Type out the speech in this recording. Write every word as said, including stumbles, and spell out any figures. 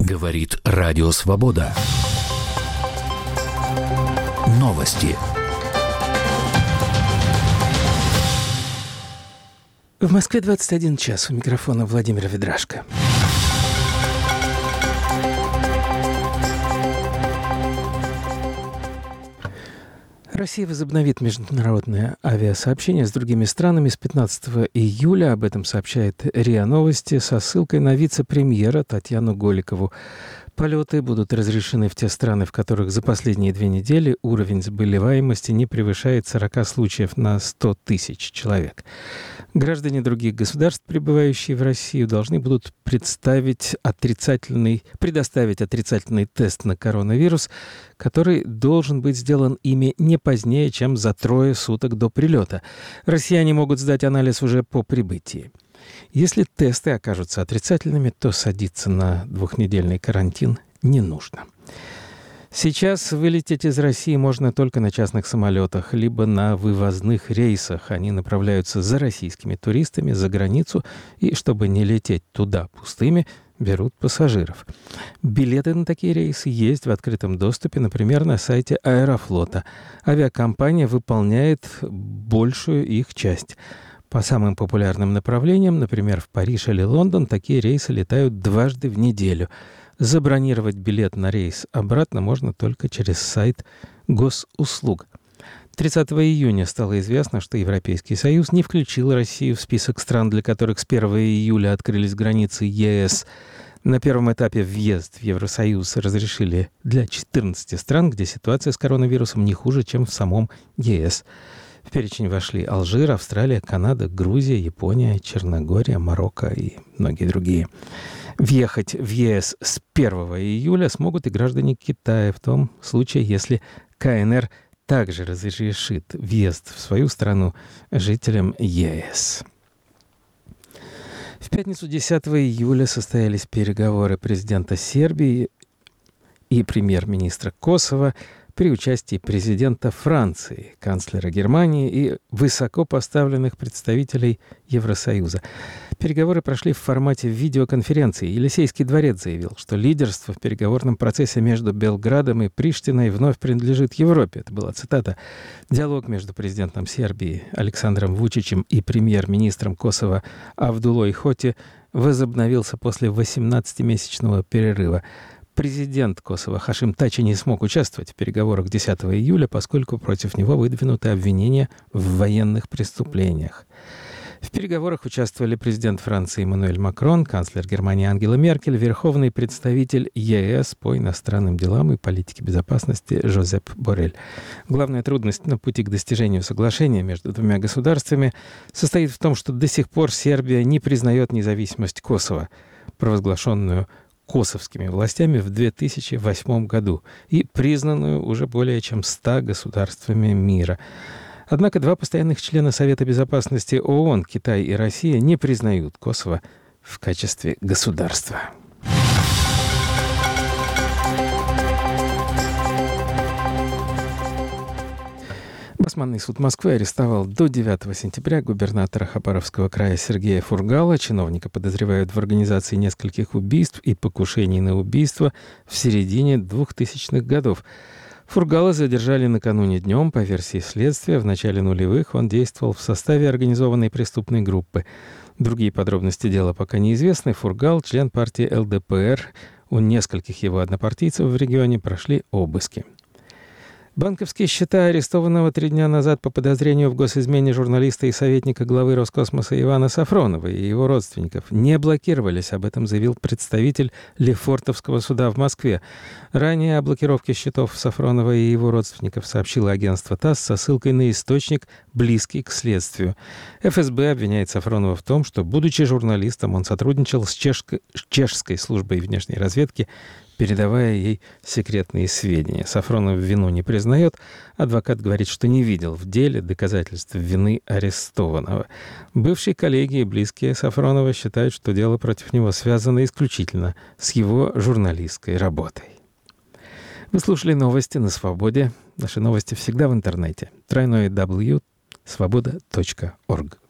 Говорит Радио Свобода. Новости. В Москве двадцать один час. У микрофона Владимир Ведрашко. Россия возобновит международное авиасообщение с другими странами с пятнадцатого июля. Об этом сообщает РИА Новости со ссылкой на вице-премьера Татьяну Голикову. Полеты будут разрешены в те страны, в которых за последние две недели уровень заболеваемости не превышает сорок случаев на сто тысяч человек. Граждане других государств, прибывающие в Россию, должны будут представить отрицательный, предоставить отрицательный тест на коронавирус, который должен быть сделан ими не позднее, чем за трое суток до прилета. Россияне могут сдать анализ уже по прибытии. Если тесты окажутся отрицательными, то садиться на двухнедельный карантин не нужно. Сейчас вылететь из России можно только на частных самолетах, либо на вывозных рейсах. Они направляются за российскими туристами за границу, и чтобы не лететь туда пустыми, берут пассажиров. Билеты на такие рейсы есть в открытом доступе, например, на сайте Аэрофлота. Авиакомпания выполняет большую их часть. По самым популярным направлениям, например, в Париж или Лондон, такие рейсы летают дважды в неделю. Забронировать билет на рейс обратно можно только через сайт госуслуг. тридцатого июня стало известно, что Европейский Союз не включил Россию в список стран, для которых с первого июля открылись границы ЕС. На первом этапе въезд в Евросоюз разрешили для четырнадцати стран, где ситуация с коронавирусом не хуже, чем в самом ЕС. В перечень вошли Алжир, Австралия, Канада, Грузия, Япония, Черногория, Марокко и многие другие. Въехать в ЕС с первого июля смогут и граждане Китая, в том случае, если КНР также разрешит въезд в свою страну жителям ЕС. В пятницу десятого июля состоялись переговоры президента Сербии и премьер-министра Косово при участии президента Франции, канцлера Германии и высокопоставленных представителей Евросоюза. Переговоры прошли в формате видеоконференции. Елисейский дворец заявил, что лидерство в переговорном процессе между Белградом и Приштиной вновь принадлежит Европе. Это была цитата. Диалог между президентом Сербии Александром Вучичем и премьер-министром Косово Авдулой Хоти возобновился после восемнадцатимесячного перерыва. Президент Косово Хашим Тачи не смог участвовать в переговорах десятого июля, поскольку против него выдвинуты обвинения в военных преступлениях. В переговорах участвовали президент Франции Эммануэль Макрон, канцлер Германии Ангела Меркель, верховный представитель ЕС по иностранным делам и политике безопасности Жозеп Боррель. Главная трудность на пути к достижению соглашения между двумя государствами состоит в том, что до сих пор Сербия не признает независимость Косово, провозглашенную косовскими властями в две тысячи восьмом году и признанную уже более чем ста государствами мира. Однако два постоянных члена Совета безопасности ООН, Китай и Россия, не признают Косово в качестве государства. Басманный суд Москвы арестовал до девятого сентября губернатора Хабаровского края Сергея Фургала. Чиновника подозревают в организации нескольких убийств и покушений на убийство в середине двухтысячных годов. Фургала задержали накануне днем. По версии следствия, в начале нулевых он действовал в составе организованной преступной группы. Другие подробности дела пока неизвестны. Фургал — член партии эл дэ пэ эр. У нескольких его однопартийцев в регионе прошли обыски. Банковские счета арестованного три дня назад по подозрению в госизмене журналиста и советника главы Роскосмоса Ивана Сафронова и его родственников не блокировались. Об этом заявил представитель Лефортовского суда в Москве. Ранее о блокировке счетов Сафронова и его родственников сообщило агентство ТАСС со ссылкой на источник, близкий к следствию. эф эс бэ обвиняет Сафронова в том, что, будучи журналистом, он сотрудничал с чешской, чешской службой внешней разведки, передавая ей секретные сведения. Сафронов вину не признает. Адвокат говорит, что не видел в деле доказательств вины арестованного. Бывшие коллеги и близкие Сафронова считают, что дело против него связано исключительно с его журналистской работой. Вы слушали новости на Свободе. Наши новости всегда в интернете. дабл ю дабл ю дабл ю точка свобода точка орг.